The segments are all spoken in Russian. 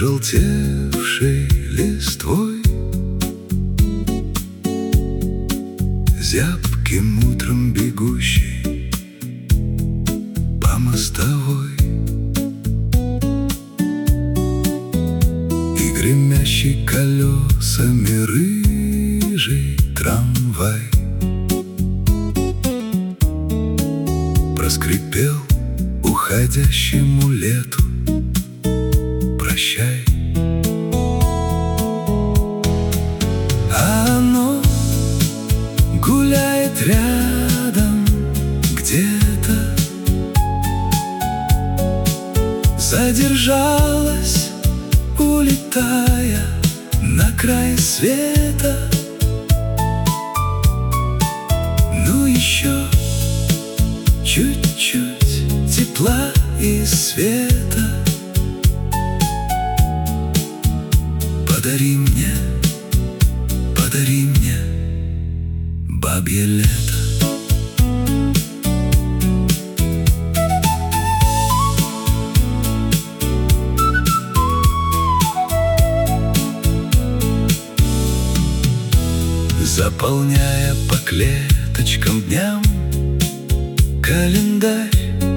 пожелтевшей листвой, зябким утром бегущей по мостовой, и гремящий колесами рыжий трамвай проскрипел уходящему лету прощай. А оно гуляет рядом где-то, задержалась, улетая на край света. Ну еще чуть-чуть тепла и света. Подари мне бабье лето. Заполняя по клеточкам дням календарь,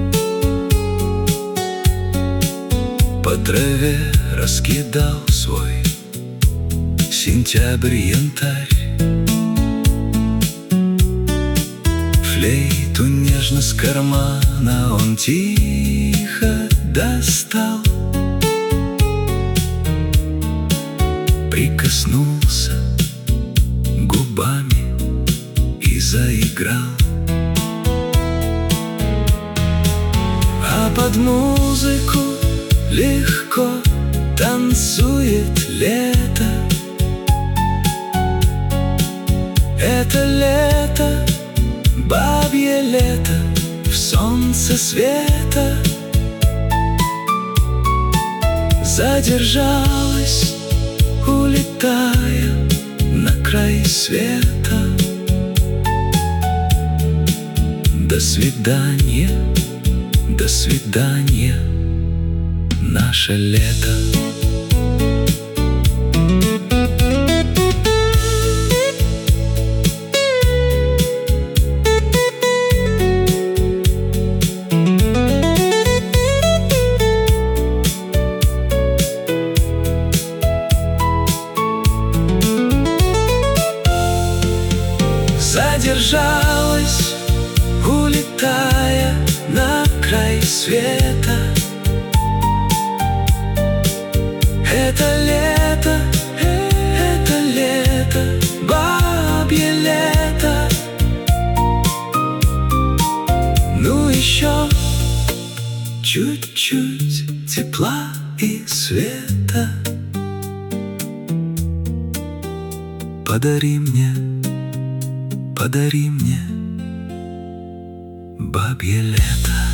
по траве раскидал свой сентябрь, янтарь. Флейту нежно с кармана он тихо достал, прикоснулся губами и заиграл. А под музыку легко танцует лето. Это лето, бабье лето, в солнце света. Задержалась, улетая на край света. До свидания, наше лето. Задержалась, улетая на край света. Это лето, бабье лето. Ну еще чуть-чуть тепла и света. Подари мне бабье лето.